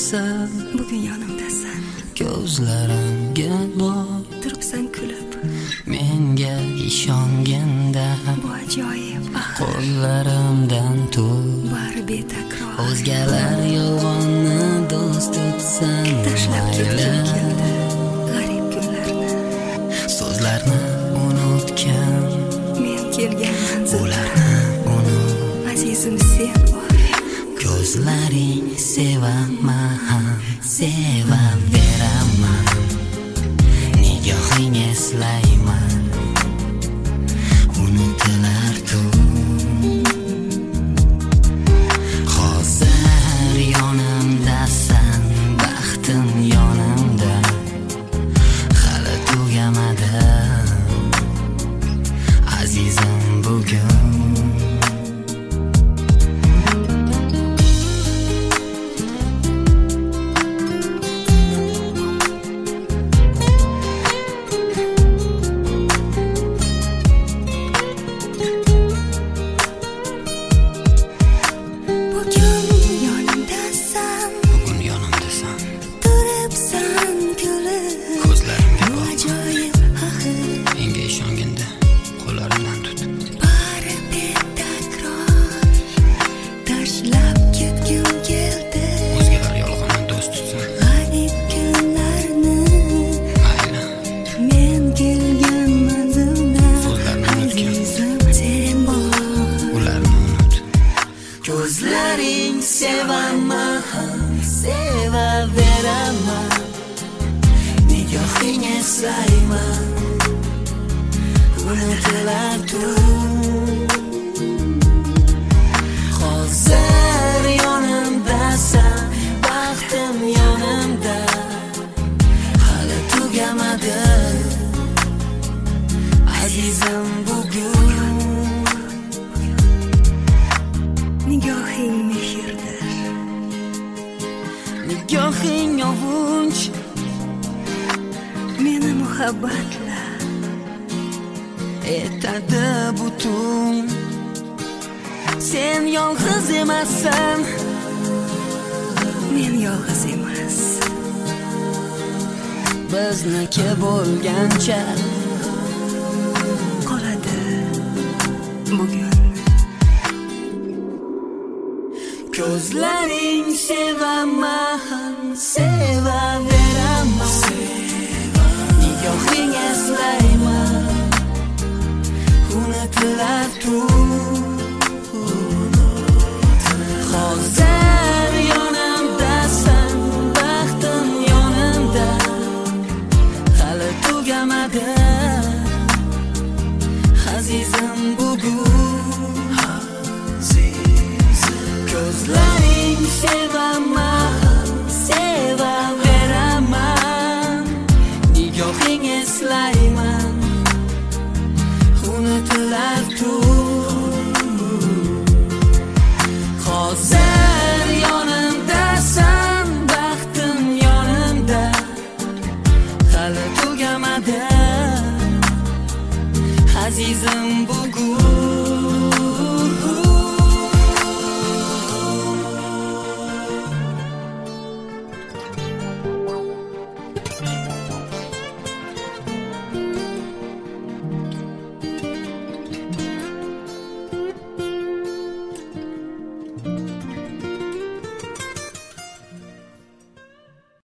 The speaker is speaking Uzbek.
emassan, bugun yonimdasan. ko'zlarimga boq, Turibsan kulib, menga ishonganda, bu ajoyib axir. qo'llarimdan tut. Bari betakror. O'zgalar yolg'onni do'st tutsan, Tashlab ketgim mayli. keldi g'arib kunlarni. So'zlarni unutgan, Men kelgan manzilda ularni unut. azizim sen bor. Ko'zlaring sevaman, sevaveraman. Nigohing eslayman, unutilar tun. Hozir yonimdasan, baxtim yonimda, hali tugamadi azizim bugun. Bugun yonimdasan, Turibsan kulib, ko'zlarimga bu boq, ajoyib axir. menga ishonganda qo'llarimdan tut. Bari betakror. Tashlab ketgim keldi O'zgalar yolg'onni do'st tutsin, g'arib kunlarni. mayli. Men kelgan manzilda So'zlarni unutgan, azizim sen bor. ularni unut. Ko'zlaring sevaman, sevaveraman. Nigohing eslayman, unutilar tun. Hozir yonimdasan, baxtim yonimda, hali tugamadi azizim bugun. Nigohing mehrdir, Nigohing ovunch, meni muhabbatla. etadi butun. Sen yolg'iz emassan, Men yolg'iz emas. bizniki bo'lgancha Qoladi bugun. ko'zlaring sevaman, sevaveraman. Nigohing eslayman, unutilar tun. Hozir yonimdasan, baxtim yonimda, hali tugamadi azizim bugun. Ko'zlaring sevaman, sevaveraman. Nigohing eslayman, unutilar tun. Hozir